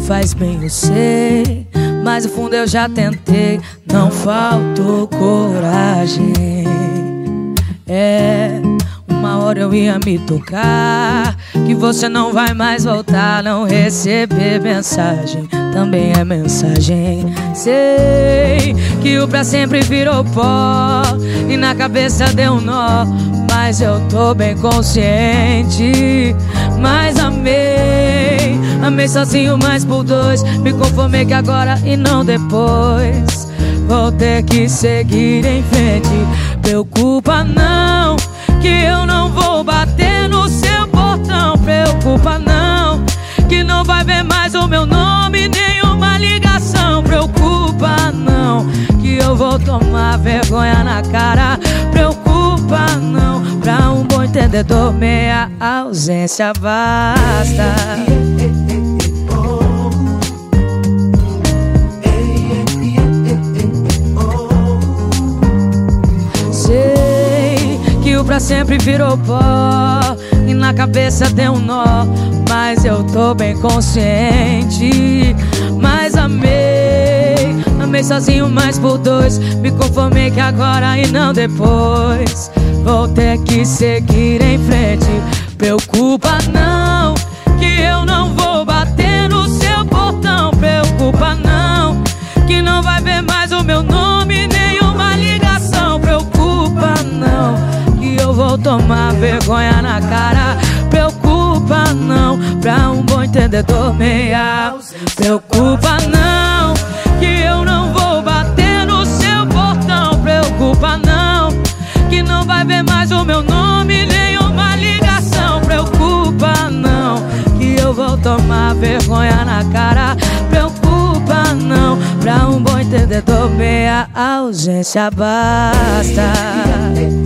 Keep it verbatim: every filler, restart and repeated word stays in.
faz bem, eu sei, mas no fundo eu já tentei. Não faltou coragem. É, uma hora eu ia me tocar que você não vai mais voltar. Não receber mensagem também é mensagem. Sei que o pra sempre virou pó e na cabeça deu um nó, mas eu tô bem consciente. Mas amei, amei sozinho, mas por dois. Me conformei que agora e não depois. Vou ter que seguir em frente. Preocupa não, que eu não vou bater no seu portão. Preocupa não, que não vai ver mais o meu nome, nenhuma ligação. Preocupa não, que eu vou tomar vergonha na cara. Preocupa não, pra um bom entendedor meia ausência basta. Sei que o pra sempre virou pó e na cabeça deu um nó, mas eu tô bem consciente. Mas amei, amei sozinho, mas por dois. Me conformei que agora e não depois. Vou ter que seguir em frente. Preocupa não, que eu não vou bater no seu portão. Preocupa não, que não vai ver mais o meu nome, nenhuma ligação. Preocupa não, que eu vou tomar vergonha na cara. Preocupa não, pra um bom entendedor meia. Preocupa não, que eu não vou bater no seu portão. Preocupa não, que não vai ver mais o meu nome, nenhuma ligação. Preocupa não, que eu vou tomar vergonha na cara. Preocupa não, pra um bom entendedor meia ausência basta.